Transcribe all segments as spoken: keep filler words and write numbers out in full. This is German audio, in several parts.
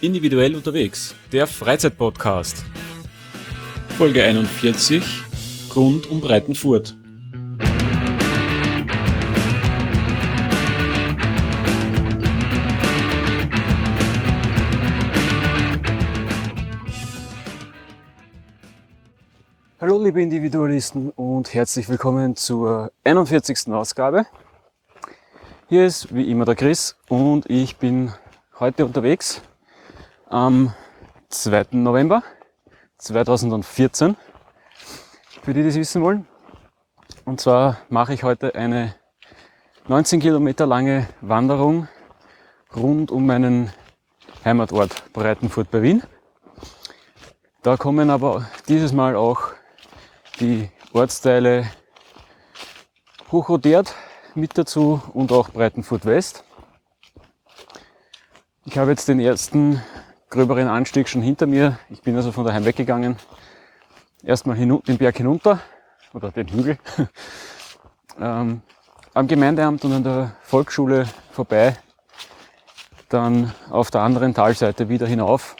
Individuell unterwegs, der Freizeitpodcast. Folge einundvierzig, Rund um Breitenfurt. Hallo liebe Individualisten und herzlich willkommen zur einundvierzigsten Ausgabe. Hier ist wie immer der Chris und ich bin heute unterwegs am zweiten November zweitausendvierzehn, für die, die es wissen wollen. Und zwar mache ich heute eine neunzehn Kilometer lange Wanderung rund um meinen Heimatort Breitenfurt bei Wien. Da kommen aber dieses Mal auch die Ortsteile Hochrodert mit dazu und auch Breitenfurt West. Ich habe jetzt den ersten gröberen Anstieg schon hinter mir. Ich bin also von daheim weggegangen. Erstmal den Berg hinunter, oder den Hügel, ähm, am Gemeindeamt und an der Volksschule vorbei. Dann auf der anderen Talseite wieder hinauf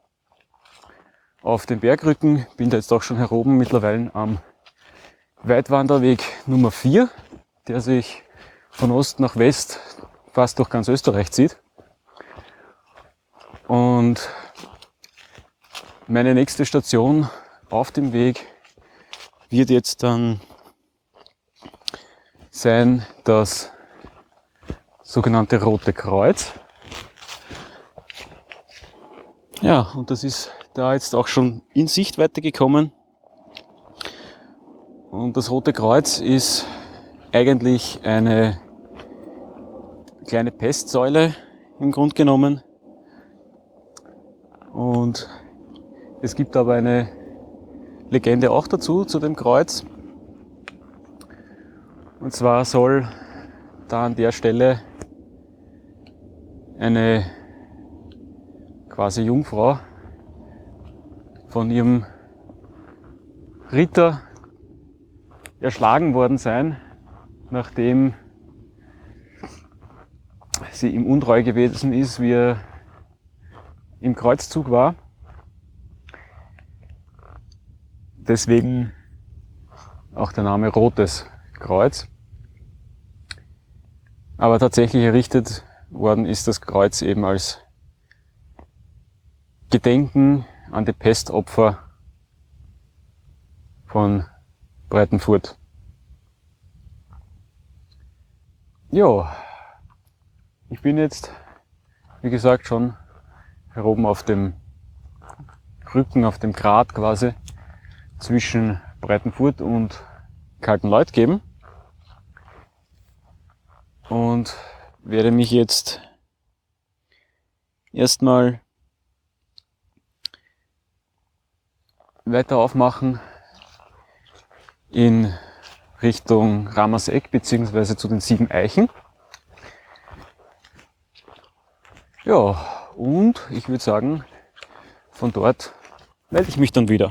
auf den Bergrücken. Bin da jetzt auch schon heroben mittlerweile am Weitwanderweg Nummer vier, der sich von Ost nach West fast durch ganz Österreich zieht. Und meine nächste Station auf dem Weg wird jetzt dann sein das sogenannte Rote Kreuz. Ja, und das ist da jetzt auch schon in Sichtweite gekommen. Und das Rote Kreuz ist eigentlich eine kleine Pestsäule im Grunde genommen. Und es gibt aber eine Legende auch dazu, zu dem Kreuz. Und zwar soll da an der Stelle eine quasi Jungfrau von ihrem Ritter erschlagen worden sein, nachdem sie ihm untreu gewesen ist, wie er im Kreuzzug war. Deswegen auch der Name Rotes Kreuz. Aber tatsächlich errichtet worden ist das Kreuz eben als Gedenken an die Pestopfer von Breitenfurt. Ja, ich bin jetzt, wie gesagt, schon hier oben auf dem Rücken, auf dem Grat quasi zwischen Breitenfurt und Kaltenleutgeben und werde mich jetzt erstmal weiter aufmachen in Richtung Ramerseck bzw. zu den Sieben Eichen. Ja, und ich würde sagen, von dort melde ich mich dann wieder.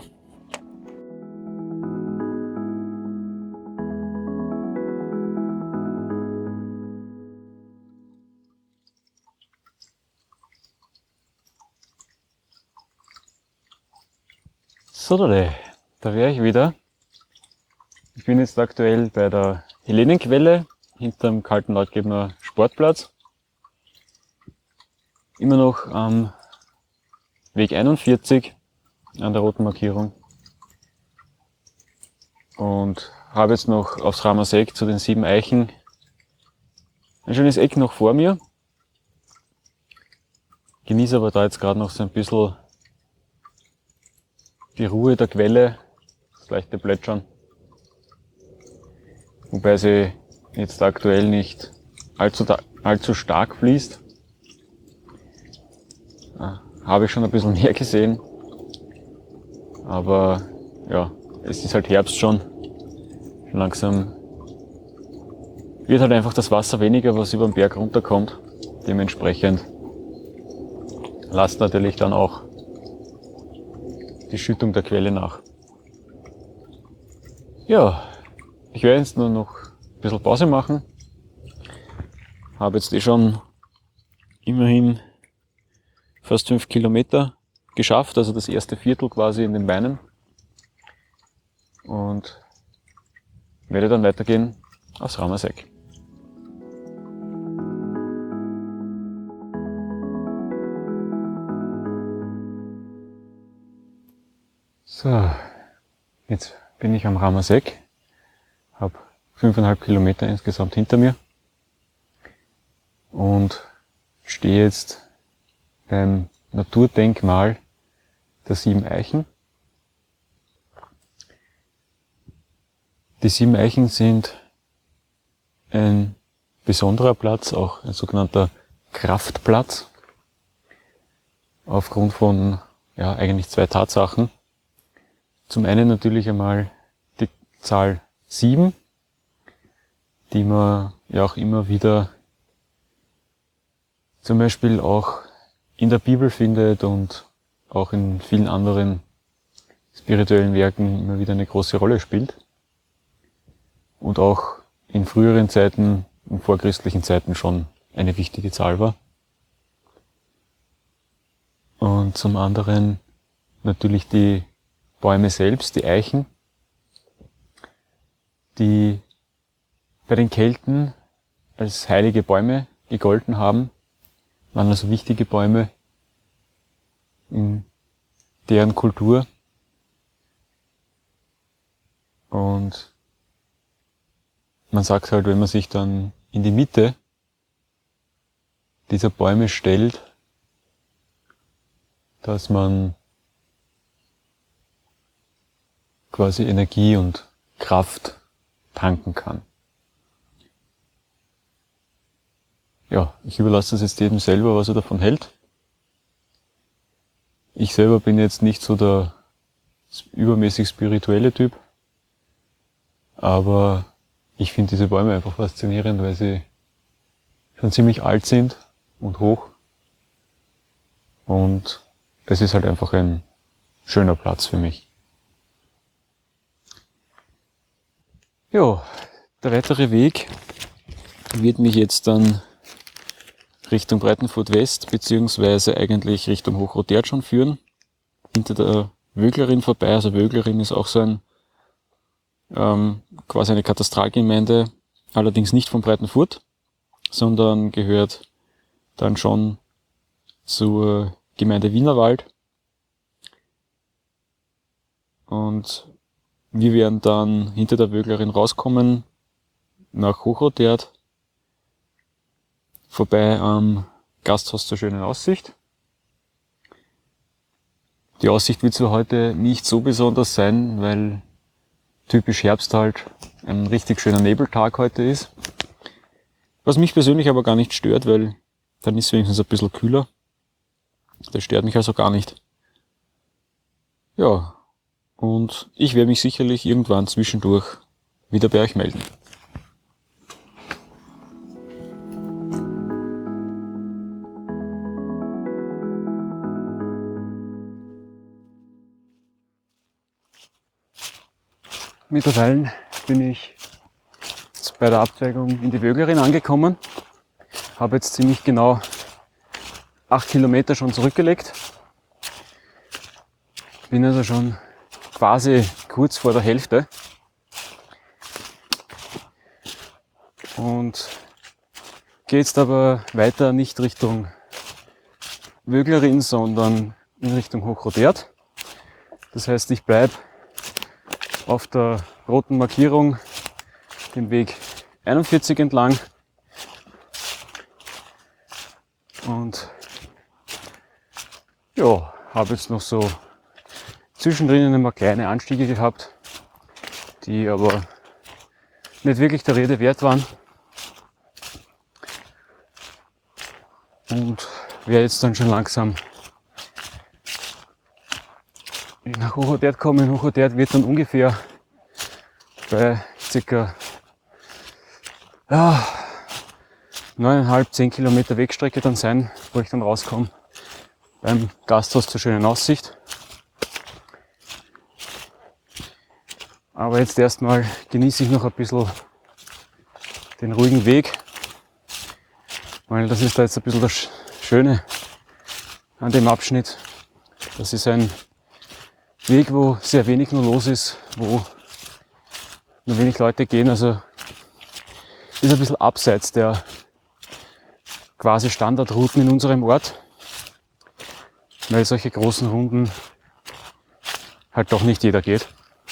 So, da wäre ich wieder. Ich bin jetzt aktuell bei der Helenenquelle hinterm Kaltenleutgebener Sportplatz. Immer noch am Weg einundvierzig an der roten Markierung. Und habe jetzt noch aufs Ramerseck zu den Sieben Eichen ein schönes Eck noch vor mir. Genieße aber da jetzt gerade noch so ein bisschen die Ruhe der Quelle, das leichte Plätschern. Wobei sie jetzt aktuell nicht allzu, allzu stark fließt. Habe ich schon ein bisschen mehr gesehen. Aber ja, es ist halt Herbst schon. Schon langsam wird halt einfach das Wasser weniger, was über den Berg runterkommt. Dementsprechend lasst natürlich dann auch die Schüttung der Quelle nach. Ja, ich werde jetzt nur noch ein bisschen Pause machen. Habe jetzt eh schon immerhin fast fünf Kilometer geschafft, also das erste Viertel quasi in den Beinen. Und werde dann weitergehen aufs Ramasek. So, jetzt bin ich am Ramasek, habe fünfeinhalb Kilometer insgesamt hinter mir und stehe jetzt beim Naturdenkmal der Sieben Eichen. Die Sieben Eichen sind ein besonderer Platz, auch ein sogenannter Kraftplatz, aufgrund von ja eigentlich zwei Tatsachen. Zum einen natürlich einmal die Zahl sieben, die man ja auch immer wieder zum Beispiel auch in der Bibel findet und auch in vielen anderen spirituellen Werken immer wieder eine große Rolle spielt. Und auch in früheren Zeiten, in vorchristlichen Zeiten schon eine wichtige Zahl war. Und zum anderen natürlich die Bäume selbst, die Eichen, die bei den Kelten als heilige Bäume gegolten haben, waren also wichtige Bäume in deren Kultur. Und man sagt halt, wenn man sich dann in die Mitte dieser Bäume stellt, dass man quasi Energie und Kraft tanken kann. Ja, ich überlasse das jetzt jedem selber, was er davon hält. Ich selber bin jetzt nicht so der übermäßig spirituelle Typ, aber ich finde diese Bäume einfach faszinierend, weil sie schon ziemlich alt sind und hoch. Und es ist halt einfach ein schöner Platz für mich. Ja, der weitere Weg wird mich jetzt dann Richtung Breitenfurt West, beziehungsweise eigentlich Richtung Hochrotert schon führen. Hinter der Wöglerin vorbei, also Wöglerin ist auch so ein, ähm, quasi eine Katastralgemeinde, allerdings nicht von Breitenfurt, sondern gehört dann schon zur Gemeinde Wienerwald. Und wir werden dann hinter der Wöglerin rauskommen, nach Hochrotert, vorbei am Gasthaus zur schönen Aussicht. Die Aussicht wird zwar heute nicht so besonders sein, weil typisch Herbst halt ein richtig schöner Nebeltag heute ist. Was mich persönlich aber gar nicht stört, weil dann ist es wenigstens ein bisschen kühler. Das stört mich also gar nicht. Ja, und ich werde mich sicherlich irgendwann zwischendurch wieder bei euch melden. Mittlerweile bin ich bei der Abzweigung in die Wöglerin angekommen. Habe jetzt ziemlich genau acht Kilometer schon zurückgelegt. Bin also schon quasi kurz vor der Hälfte. Und gehe jetzt aber weiter nicht Richtung Wöglerin, sondern in Richtung Hochrotert. Das heißt, ich bleibe auf der roten Markierung den Weg einundvierzig entlang und ja, habe jetzt noch so zwischendrin ein paar kleine Anstiege gehabt, die aber nicht wirklich der Rede wert waren, und werde jetzt dann schon langsam nach Hochrotert kommen. Hochrotert wird dann ungefähr bei circa ja, neuneinhalb, zehn Kilometer Wegstrecke dann sein, wo ich dann rauskomme beim Gasthaus zur schönen Aussicht. Aber jetzt erstmal genieße ich noch ein bisschen den ruhigen Weg, weil das ist da jetzt ein bisschen das Schöne. an dem Abschnitt. Das ist ein Weg, wo sehr wenig nur los ist, wo nur wenig Leute gehen. Also ist ein bisschen abseits der quasi Standardrouten in unserem Ort, weil solche großen Runden halt doch nicht jeder geht.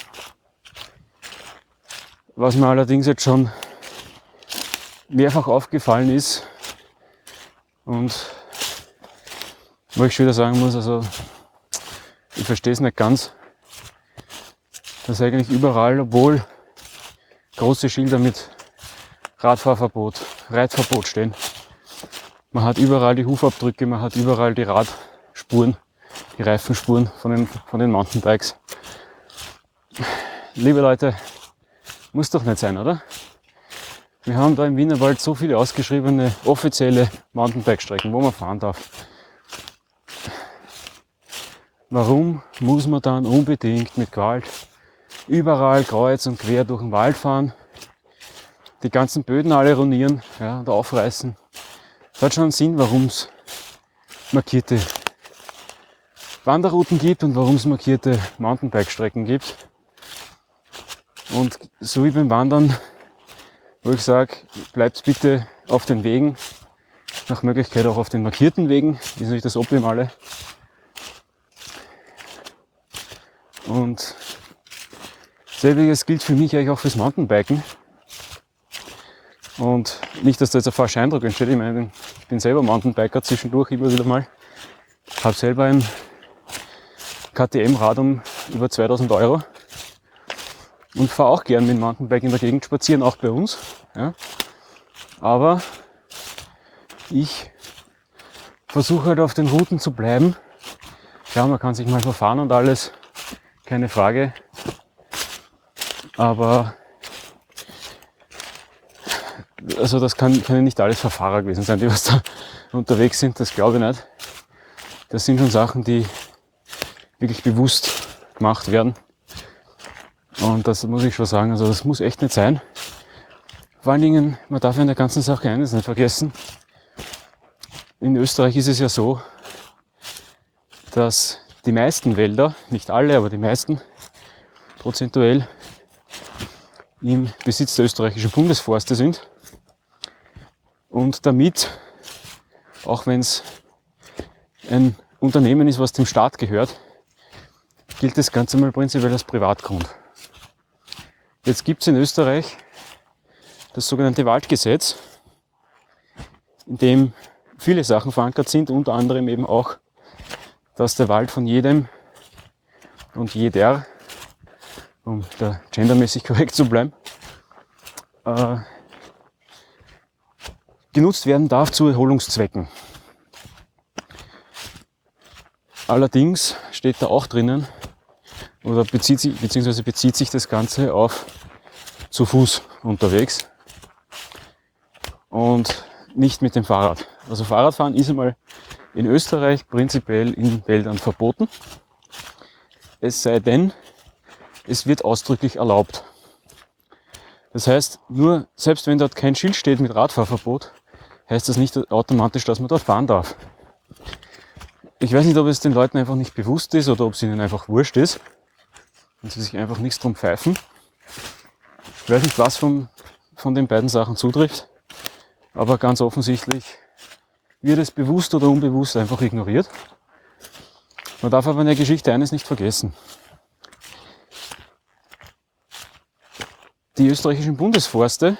Was mir allerdings jetzt schon mehrfach aufgefallen ist und wo ich schon wieder sagen muss, also ich verstehe es nicht ganz, dass eigentlich überall, obwohl große Schilder mit Radfahrverbot, Reitverbot stehen, man hat überall die Hufabdrücke, man hat überall die Radspuren, die Reifenspuren von den, von den Mountainbikes. Liebe Leute, muss doch nicht sein, oder? Wir haben da im Wienerwald so viele ausgeschriebene offizielle Mountainbike-Strecken, wo man fahren darf. Warum muss man dann unbedingt mit Gewalt überall kreuz und quer durch den Wald fahren, die ganzen Böden alle ruinieren, ja, und aufreißen? Es hat schon einen Sinn, warum es markierte Wanderrouten gibt und warum es markierte Mountainbike-Strecken gibt. Und so wie beim Wandern, wo ich sage, bleibt bitte auf den Wegen, nach Möglichkeit auch auf den markierten Wegen, ist natürlich das Optimale. Und selbiges gilt für mich eigentlich auch fürs Mountainbiken. Und nicht, dass da jetzt ein falscher Eindruck entsteht. Ich meine, ich bin selber Mountainbiker zwischendurch immer wieder mal. Ich habe selber ein K T M-Rad um über zweitausend Euro. Und fahre auch gern mit dem Mountainbike in der Gegend spazieren, auch bei uns. Ja. Aber ich versuche halt auf den Routen zu bleiben. Ja, man kann sich mal verfahren und alles, keine Frage. Aber also das kann, können nicht alles Verfahrer gewesen sein, die was da unterwegs sind, das glaube ich nicht. Das sind schon Sachen, die wirklich bewusst gemacht werden. Und das muss ich schon sagen, also das muss echt nicht sein. Vor allen Dingen, man darf in der ganzen Sache eines nicht vergessen. In Österreich ist es ja so, dass die meisten Wälder, nicht alle, aber die meisten, prozentuell im Besitz der österreichischen Bundesforste sind. Und damit, auch wenn es ein Unternehmen ist, was dem Staat gehört, gilt das Ganze mal prinzipiell als Privatgrund. Jetzt gibt es in Österreich das sogenannte Waldgesetz, in dem viele Sachen verankert sind, unter anderem eben auch, dass der Wald von jedem und jeder, um da gendermäßig korrekt zu bleiben, äh, genutzt werden darf zu Erholungszwecken. Allerdings steht da auch drinnen, oder bezieht sich, beziehungsweise bezieht sich das Ganze auf zu Fuß unterwegs und nicht mit dem Fahrrad. Also Fahrradfahren ist einmal in Österreich prinzipiell in Wäldern verboten. Es sei denn, es wird ausdrücklich erlaubt. Das heißt, nur selbst wenn dort kein Schild steht mit Radfahrverbot, heißt das nicht automatisch, dass man dort fahren darf. Ich weiß nicht, ob es den Leuten einfach nicht bewusst ist oder ob es ihnen einfach wurscht ist und sie sich einfach nichts drum pfeifen. Ich weiß nicht, was von, von den beiden Sachen zutrifft, aber ganz offensichtlich wird es bewusst oder unbewusst einfach ignoriert. Man darf aber in der Geschichte eines nicht vergessen. Die österreichischen Bundesforste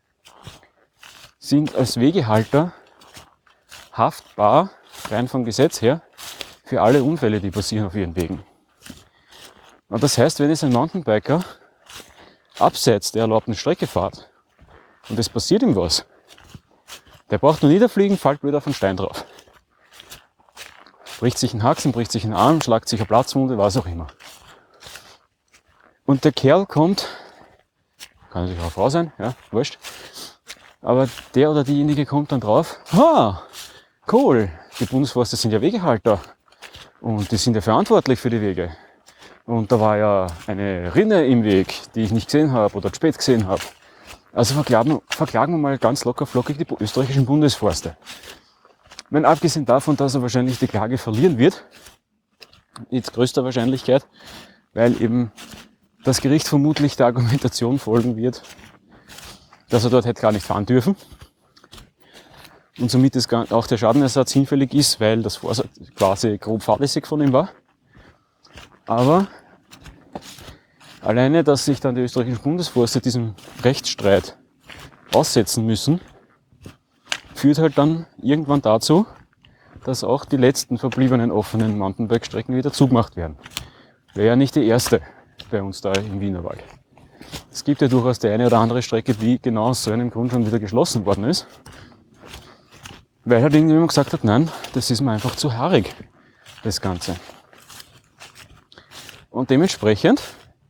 sind als Wegehalter haftbar, rein vom Gesetz her, für alle Unfälle, die passieren auf ihren Wegen. Und das heißt, wenn jetzt ein Mountainbiker abseits der erlaubten Strecke fährt und es passiert ihm was, der braucht nur niederfliegen, fällt blöd auf einen Stein drauf. Bricht sich einen Haxen, bricht sich einen Arm, schlagt sich eine Platzwunde, was auch immer. Und der Kerl kommt, kann natürlich auch eine Frau sein, ja, wurscht, aber der oder diejenige kommt dann drauf, ha, cool, die Bundesforste sind ja Wegehalter und die sind ja verantwortlich für die Wege. Und da war ja eine Rinne im Weg, die ich nicht gesehen habe oder spät gesehen habe. Also verklagen, verklagen wir mal ganz locker flockig die österreichischen Bundesforste. Wenn abgesehen davon, dass er wahrscheinlich die Klage verlieren wird, mit größter Wahrscheinlichkeit, weil eben das Gericht vermutlich der Argumentation folgen wird, dass er dort hätte gar nicht fahren dürfen und somit es auch der Schadenersatz hinfällig ist, weil das quasi grob fahrlässig von ihm war. Aber alleine, dass sich dann die österreichischen Bundesforste diesem Rechtsstreit aussetzen müssen, führt halt dann irgendwann dazu, dass auch die letzten verbliebenen offenen Mountainbike-Strecken wieder zugemacht werden. Wäre ja nicht die erste bei uns da im Wienerwald. Es gibt ja durchaus die eine oder andere Strecke, die genau aus so einem Grund schon wieder geschlossen worden ist, weil halt irgendjemand gesagt hat, nein, das ist mir einfach zu haarig, das Ganze. Und dementsprechend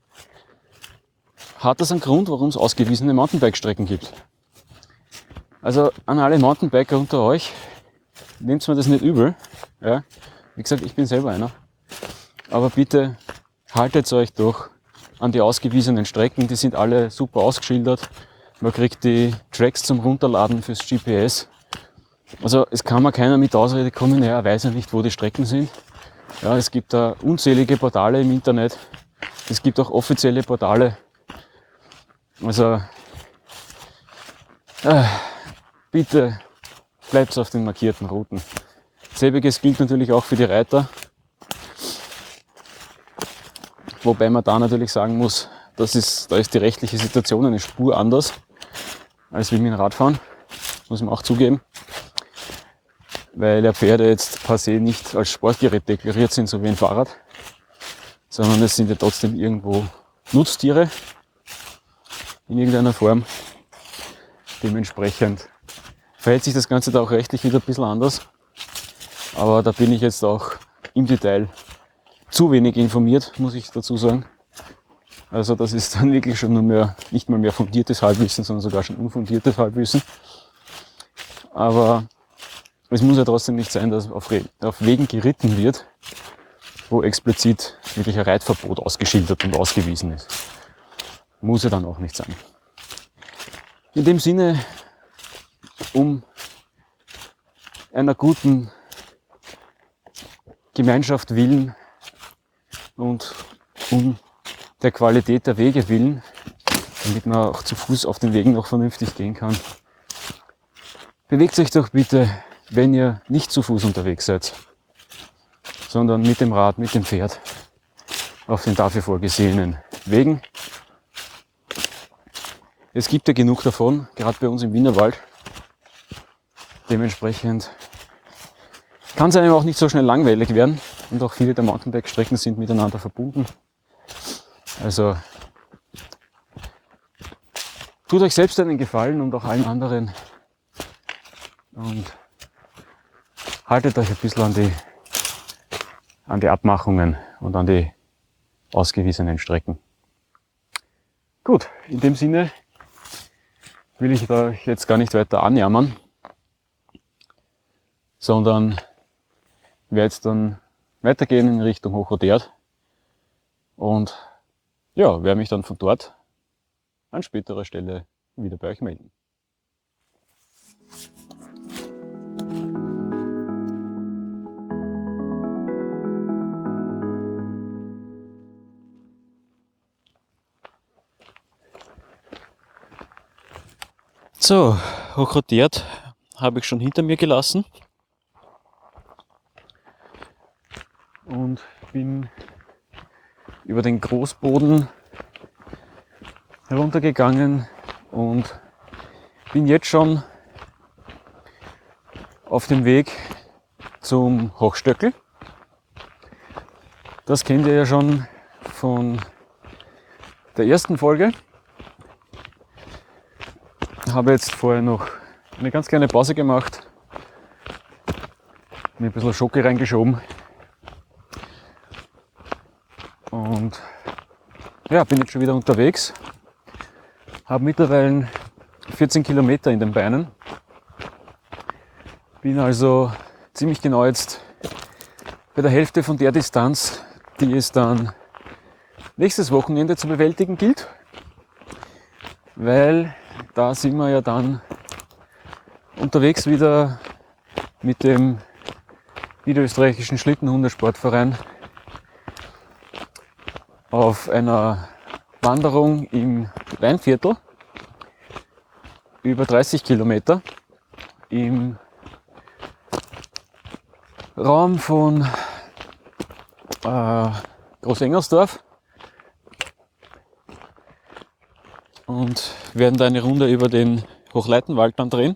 hat das einen Grund, warum es ausgewiesene Mountainbike-Strecken gibt. Also an alle Mountainbiker unter euch, nehmt mir das nicht übel. Ja? Wie gesagt, ich bin selber einer. Aber bitte haltet euch doch an die ausgewiesenen Strecken. Die sind alle super ausgeschildert. Man kriegt die Tracks zum Runterladen fürs G P S. Also es kann mir keiner mit Ausrede kommen, ja, er weiß ja nicht, wo die Strecken sind. Ja, es gibt da unzählige Portale im Internet. Es gibt auch offizielle Portale. Also äh, bitte bleibt auf den markierten Routen. Selbiges gilt natürlich auch für die Reiter. Wobei man da natürlich sagen muss, das ist, da ist die rechtliche Situation eine Spur anders als wie mit dem Radfahren. Muss man auch zugeben. Weil ja Pferde jetzt per se nicht als Sportgerät deklariert sind, so wie ein Fahrrad. Sondern es sind ja trotzdem irgendwo Nutztiere. In irgendeiner Form. Dementsprechend verhält sich das Ganze da auch rechtlich wieder ein bisschen anders. Aber da bin ich jetzt auch im Detail zu wenig informiert, muss ich dazu sagen. Also das ist dann wirklich schon nur mehr, nicht mal mehr fundiertes Halbwissen, sondern sogar schon unfundiertes Halbwissen. Aber es muss ja trotzdem nicht sein, dass auf, auf Wegen geritten wird, wo explizit wirklich ein Reitverbot ausgeschildert und ausgewiesen ist. Muss ja dann auch nicht sein. In dem Sinne, um einer guten Gemeinschaft willen und um der Qualität der Wege willen, damit man auch zu Fuß auf den Wegen noch vernünftig gehen kann, bewegt euch doch bitte, wenn ihr nicht zu Fuß unterwegs seid, sondern mit dem Rad, mit dem Pferd auf den dafür vorgesehenen Wegen. Es gibt ja genug davon, gerade bei uns im Wienerwald. Dementsprechend kann es einem auch nicht so schnell langweilig werden und auch viele der Mountainbike-Strecken sind miteinander verbunden. Also tut euch selbst einen Gefallen und auch allen anderen und haltet euch ein bisschen an die, an die Abmachungen und an die ausgewiesenen Strecken. Gut, in dem Sinne will ich euch jetzt gar nicht weiter anjammern, sondern werde jetzt dann weitergehen in Richtung Hochrodert und ja, werde mich dann von dort an späterer Stelle wieder bei euch melden. So, Hochrodert habe ich schon hinter mir gelassen und bin über den Großboden heruntergegangen und bin jetzt schon auf dem Weg zum Hochstöckl. Das kennt ihr ja schon von der ersten Folge. Ich habe jetzt vorher noch eine ganz kleine Pause gemacht, mir ein bisschen Schoki reingeschoben und ja, bin jetzt schon wieder unterwegs. Habe mittlerweile vierzehn Kilometer in den Beinen. Bin also ziemlich genau jetzt bei der Hälfte von der Distanz, die es dann nächstes Wochenende zu bewältigen gilt. Weil da sind wir ja dann unterwegs wieder mit dem Niederösterreichischen Schlittenhundesportverein auf einer Wanderung im Weinviertel über dreißig Kilometer im Raum von äh, Großengersdorf und werden da eine Runde über den Hochleitenwald dann drehen.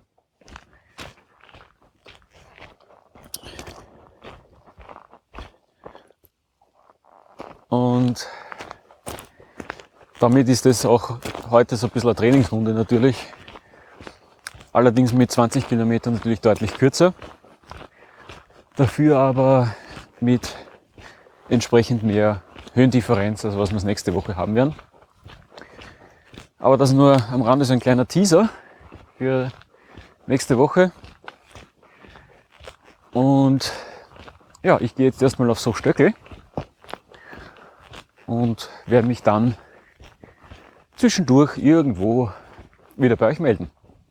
Und damit ist es auch heute so ein bisschen eine Trainingsrunde natürlich. Allerdings mit zwanzig Kilometern natürlich deutlich kürzer. Dafür aber mit entsprechend mehr Höhendifferenz, also was wir das nächste Woche haben werden. Aber das nur am Rande so ein kleiner Teaser für nächste Woche. Und ja, ich gehe jetzt erstmal aufs Hochstöckl und werde mich dann zwischendurch irgendwo wieder bei euch melden.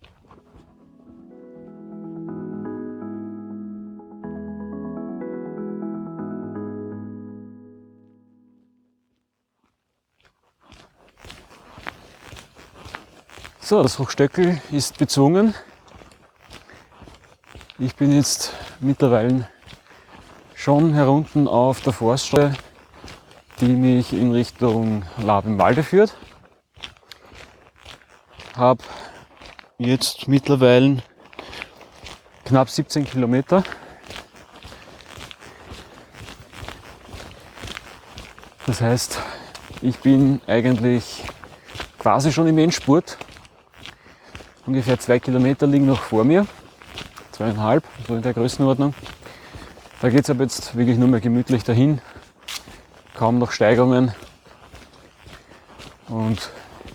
So, das Hochstöckl ist bezwungen. Ich bin jetzt mittlerweile schon herunten auf der Forststraße, die mich in Richtung Laab im Walde führt. Habe jetzt mittlerweile knapp siebzehn Kilometer. Das heißt, ich bin eigentlich quasi schon im Endspurt. Ungefähr zwei Kilometer liegen noch vor mir, zweieinhalb, so in der Größenordnung. Da geht es aber jetzt wirklich nur mehr gemütlich dahin, kaum noch Steigungen. Und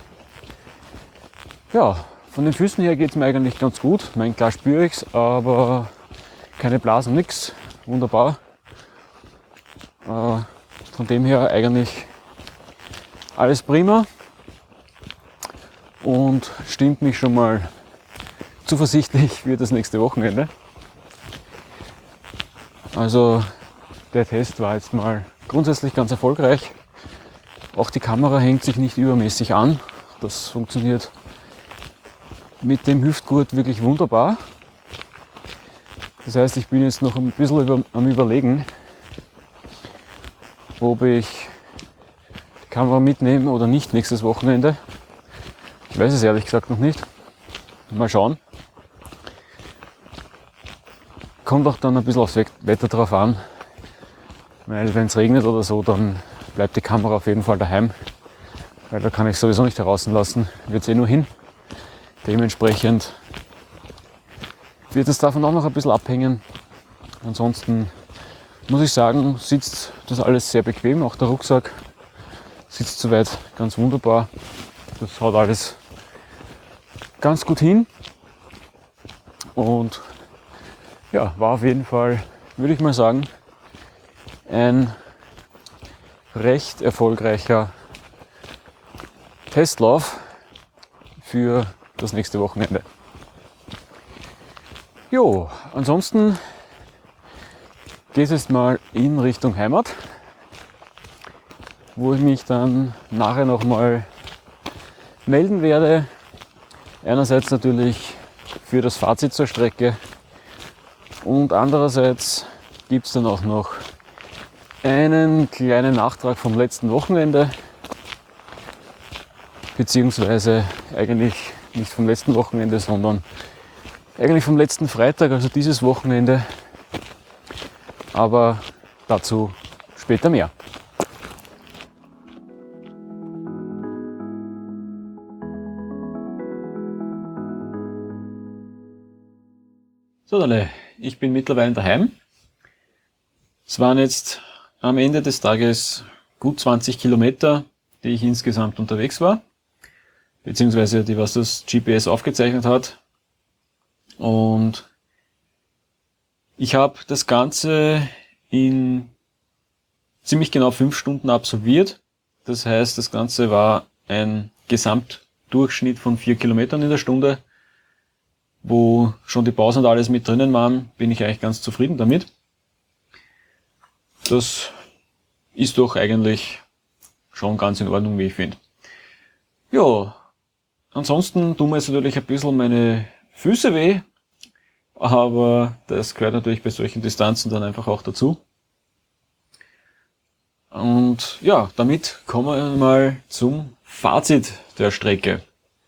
ja, von den Füßen her geht es mir eigentlich ganz gut. Ich meine, klar spüre ich es, aber keine Blasen, nix, wunderbar. Äh, von dem her eigentlich alles prima. Und stimmt mich schon mal zuversichtlich für das nächste Wochenende. Also der Test war jetzt mal grundsätzlich ganz erfolgreich. Auch die Kamera hängt sich nicht übermäßig an. Das funktioniert mit dem Hüftgurt wirklich wunderbar. Das heißt, ich bin jetzt noch ein bisschen über, am Überlegen, ob ich die Kamera mitnehme oder nicht nächstes Wochenende. Ich weiß es ehrlich gesagt noch nicht. Mal schauen. Kommt auch dann ein bisschen aufs Wetter drauf an. Weil wenn es regnet oder so, dann bleibt die Kamera auf jeden Fall daheim. Weil da kann ich sowieso nicht draußen lassen. Wird es eh nur hin. Dementsprechend wird es davon auch noch ein bisschen abhängen. Ansonsten muss ich sagen, sitzt das alles sehr bequem. Auch der Rucksack sitzt soweit ganz wunderbar. Das haut alles ganz gut hin und ja, war auf jeden Fall, würde ich mal sagen, ein recht erfolgreicher Testlauf für das nächste Wochenende. Jo, ansonsten geht es jetzt mal in Richtung Heimat, wo ich mich dann nachher nochmal melden werde. Einerseits natürlich für das Fazit zur Strecke und andererseits gibt es dann auch noch einen kleinen Nachtrag vom letzten Wochenende, beziehungsweise eigentlich nicht vom letzten Wochenende, sondern eigentlich vom letzten Freitag, also dieses Wochenende, aber dazu später mehr. So, Dalle, ich bin mittlerweile daheim. Es waren jetzt am Ende des Tages gut zwanzig Kilometer, die ich insgesamt unterwegs war, beziehungsweise die, was das G P S aufgezeichnet hat. Und ich habe das Ganze in ziemlich genau fünf Stunden absolviert. Das heißt, das Ganze war ein Gesamtdurchschnitt von vier Kilometern in der Stunde. wo schon die Pausen und alles mit drinnen waren, bin ich eigentlich ganz zufrieden damit. Das ist doch eigentlich schon ganz in Ordnung, wie ich finde. Ja, ansonsten tun mir jetzt natürlich ein bisschen meine Füße weh, aber das gehört natürlich bei solchen Distanzen dann einfach auch dazu. Und ja, damit kommen wir mal zum Fazit der Strecke.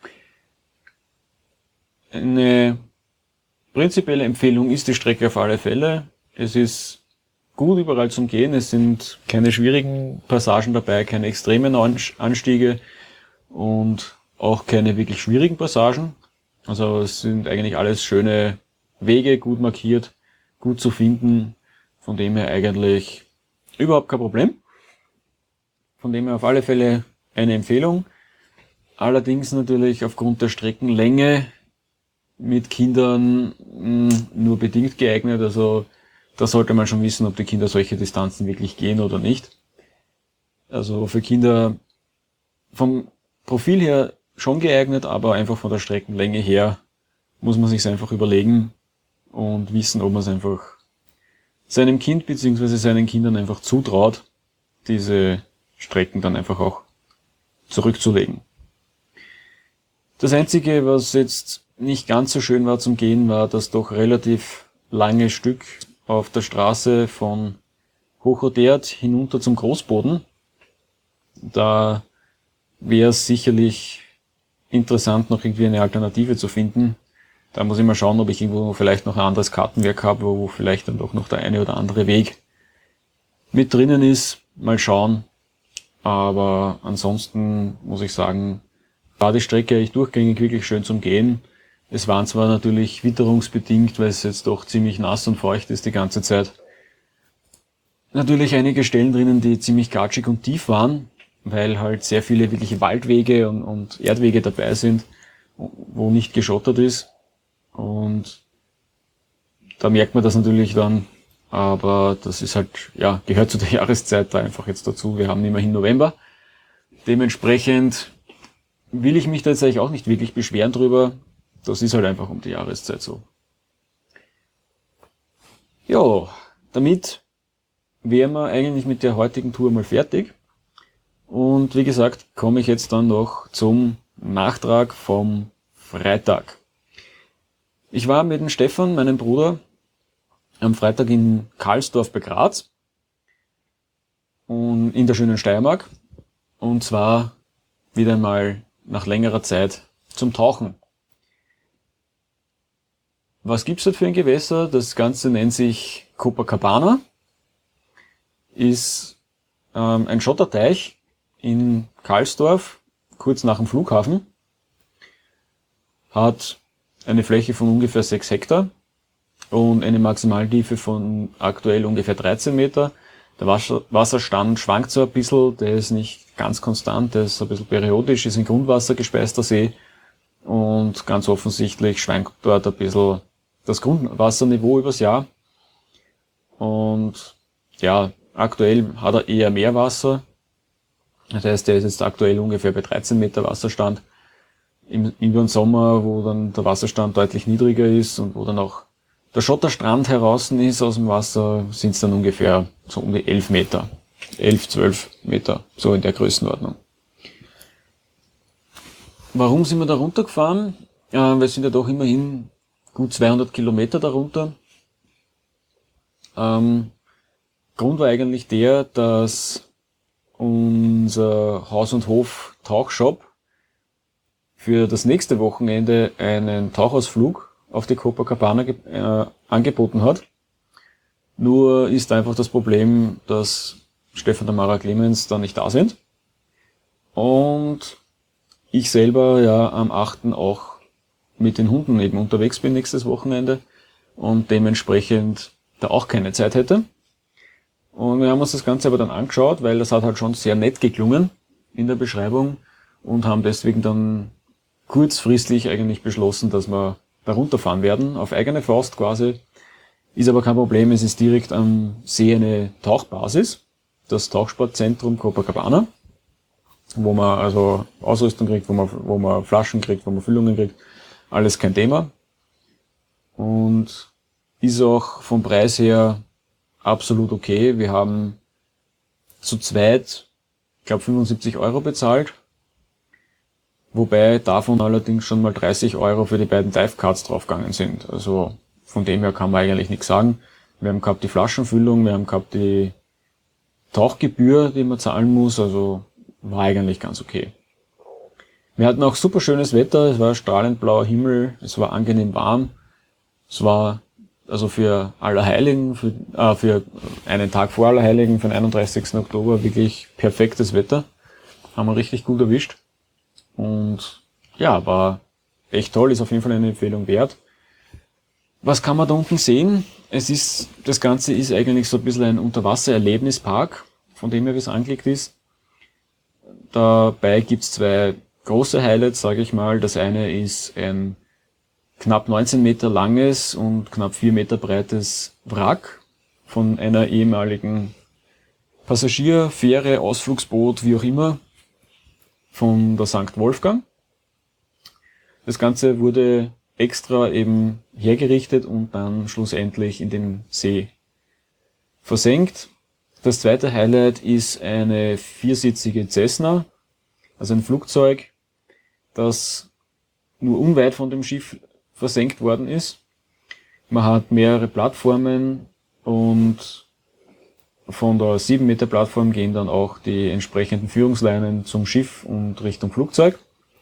Eine prinzipielle Empfehlung ist die Strecke auf alle Fälle. Es ist gut überall zum Gehen, es sind keine schwierigen Passagen dabei, keine extremen Anstiege und auch keine wirklich schwierigen Passagen. Also es sind eigentlich alles schöne Wege, gut markiert, gut zu finden, von dem her eigentlich überhaupt kein Problem. Von dem her auf alle Fälle eine Empfehlung. Allerdings natürlich aufgrund der Streckenlänge mit Kindern mh, nur bedingt geeignet. Also da sollte man schon wissen, ob die Kinder solche Distanzen wirklich gehen oder nicht. Also für Kinder vom Profil her schon geeignet, aber einfach von der Streckenlänge her muss man sich einfach überlegen und wissen, ob man es einfach seinem Kind bzw. seinen Kindern einfach zutraut, diese Strecken dann einfach auch zurückzulegen. Das Einzige, was jetzt nicht ganz so schön war zum Gehen, war das doch relativ lange Stück auf der Straße von Hochrodert hinunter zum Großboden. Da wäre es sicherlich interessant, noch irgendwie eine Alternative zu finden. Da muss ich mal schauen, ob ich irgendwo vielleicht noch ein anderes Kartenwerk habe, wo vielleicht dann doch noch der eine oder andere Weg mit drinnen ist. Mal schauen. Aber ansonsten muss ich sagen, war die Strecke eigentlich durchgängig wirklich schön zum Gehen. Es waren zwar natürlich witterungsbedingt, weil es jetzt doch ziemlich nass und feucht ist die ganze Zeit. Natürlich einige Stellen drinnen, die ziemlich gatschig und tief waren, weil halt sehr viele wirkliche Waldwege und, und Erdwege dabei sind, wo nicht geschottert ist. Und da merkt man das natürlich dann, aber das ist halt, ja, gehört zu der Jahreszeit da einfach jetzt dazu. Wir haben immerhin November. Dementsprechend will ich mich da jetzt eigentlich auch nicht wirklich beschweren drüber. Das ist halt einfach um die Jahreszeit so. Ja, damit wären wir eigentlich mit der heutigen Tour mal fertig. Und wie gesagt, komme ich jetzt dann noch zum Nachtrag vom Freitag. Ich war mit dem Stefan, meinem Bruder, am Freitag in Karlsdorf bei Graz und in der schönen Steiermark. Und zwar wieder einmal nach längerer Zeit zum Tauchen. Was gibt's dort für ein Gewässer? Das Ganze nennt sich Copacabana. Ist ähm, ein Schotterteich in Karlsdorf, kurz nach dem Flughafen. Hat eine Fläche von ungefähr sechs Hektar und eine Maximaltiefe von aktuell ungefähr dreizehn Meter. Der Wasserstand schwankt so ein bisschen, der ist nicht ganz konstant, der ist ein bisschen periodisch, ist ein grundwassergespeister See und ganz offensichtlich schwankt dort ein bisschen das Grundwasserniveau übers Jahr. Und ja, aktuell hat er eher mehr Wasser, das heißt, der ist jetzt aktuell ungefähr bei dreizehn Meter Wasserstand. Im, über den Sommer, wo dann der Wasserstand deutlich niedriger ist und wo dann auch der Schotterstrand heraus ist aus dem Wasser, sind es dann ungefähr so um die elf Meter. elf, zwölf Meter, so in der Größenordnung. Warum sind wir da runtergefahren? Äh, wir sind ja doch immerhin gut zweihundert Kilometer darunter. Ähm, Grund war eigentlich der, dass unser Haus- und Hof-Tauchshop für das nächste Wochenende einen Tauchausflug auf die Copacabana äh, angeboten hat. Nur ist einfach das Problem, dass Stefan und Mara Clemens da nicht da sind. Und ich selber ja am achten auch mit den Hunden eben unterwegs bin nächstes Wochenende und dementsprechend da auch keine Zeit hätte. Und wir haben uns das Ganze aber dann angeschaut, weil das hat halt schon sehr nett geklungen in der Beschreibung und haben deswegen dann kurzfristig eigentlich beschlossen, dass wir da runterfahren werden, auf eigene Faust quasi. Ist aber kein Problem, es ist direkt am See eine Tauchbasis, das Tauchsportzentrum Copacabana, wo man also Ausrüstung kriegt, wo man, wo man Flaschen kriegt, wo man Füllungen kriegt, alles kein Thema. und ist auch vom Preis her absolut okay. Wir haben zu zweit, ich glaube, fünfundsiebzig Euro bezahlt, wobei davon allerdings schon mal dreißig Euro für die beiden Dive Cards draufgegangen sind. Also von dem her kann man eigentlich nichts sagen. Wir haben gehabt die Flaschenfüllung, wir haben gehabt die Tauchgebühr, die man zahlen muss, also war eigentlich ganz okay. Wir hatten auch super schönes Wetter, es war strahlend blauer Himmel, es war angenehm warm, es war also für Allerheiligen, für, äh, für einen Tag vor Allerheiligen, für den einunddreißigsten Oktober wirklich perfektes Wetter, haben wir richtig gut erwischt und ja, war echt toll, ist auf jeden Fall eine Empfehlung wert. Was kann man da unten sehen? Es ist, das Ganze ist eigentlich so ein bisschen ein Unterwasser-Erlebnispark, von dem her wie es angelegt ist. Dabei gibt's zwei große Highlights, sage ich mal. Das eine ist ein knapp neunzehn Meter langes und knapp vier Meter breites Wrack von einer ehemaligen Passagierfähre, Ausflugsboot, wie auch immer, von der Sankt Wolfgang. Das Ganze wurde extra eben hergerichtet und dann schlussendlich in den See versenkt. Das zweite Highlight ist eine viersitzige Cessna, also ein Flugzeug, das nur unweit von dem Schiff versenkt worden ist. Man hat mehrere Plattformen und von der sieben Meter Plattform gehen dann auch die entsprechenden Führungsleinen zum Schiff und Richtung Flugzeug.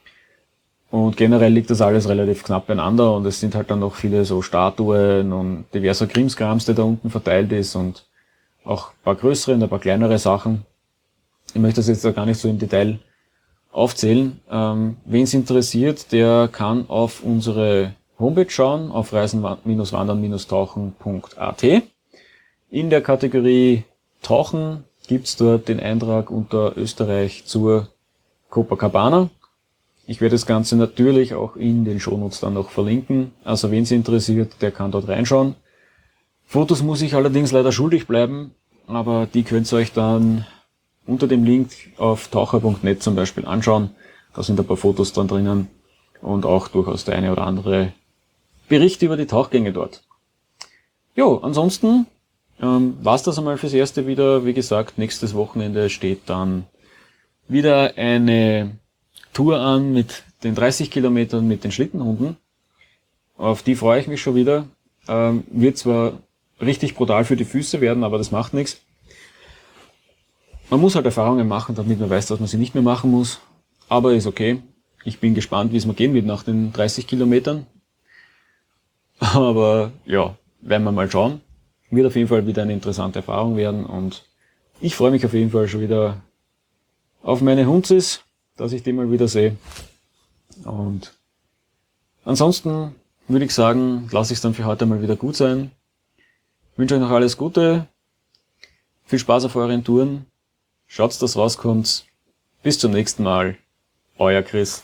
Und generell liegt das alles relativ knapp beieinander und es sind halt dann noch viele so Statuen und diverser Krimskrams, der da unten verteilt ist und auch ein paar größere und ein paar kleinere Sachen. Ich möchte das jetzt da gar nicht so im Detail aufzählen. Ähm, wen es interessiert, der kann auf unsere Homepage schauen, auf reisen wandern tauchen punkt a t. In der Kategorie Tauchen gibt's dort den Eintrag unter Österreich zur Copacabana. Ich werde das Ganze natürlich auch in den Shownotes dann noch verlinken. Also wen es interessiert, der kann dort reinschauen. Fotos muss ich allerdings leider schuldig bleiben, aber die könnt ihr euch dann unter dem Link auf taucher punkt net zum Beispiel anschauen. Da sind ein paar Fotos dran drinnen und auch durchaus der eine oder andere Bericht über die Tauchgänge dort. Jo, ansonsten ähm, war's das einmal fürs Erste wieder. Wie gesagt, nächstes Wochenende steht dann wieder eine Tour an mit den dreißig Kilometern mit den Schlittenhunden. Auf die freue ich mich schon wieder. Ähm, wird zwar richtig brutal für die Füße werden, aber das macht nichts. Man muss halt Erfahrungen machen, damit man weiß, dass man sie nicht mehr machen muss. Aber ist okay. Ich bin gespannt, wie es mir gehen wird nach den dreißig Kilometern. Aber ja, werden wir mal schauen. Wird auf jeden Fall wieder eine interessante Erfahrung werden. Und ich freue mich auf jeden Fall schon wieder auf meine Hunzis, dass ich die mal wieder sehe. Und ansonsten würde ich sagen, lasse ich es dann für heute mal wieder gut sein. Ich wünsche euch noch alles Gute. Viel Spaß auf euren Touren. Schaut, dass rauskommt. Bis zum nächsten Mal. Euer Chris.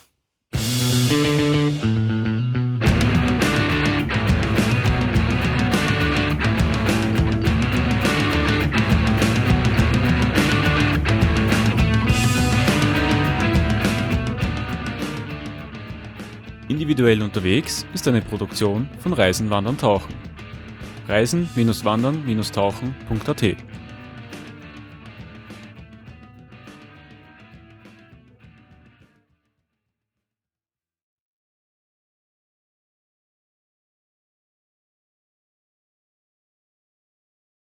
Individuell unterwegs ist eine Produktion von Reisen, Wandern, Tauchen. reisen Wandern Tauchen punkt a t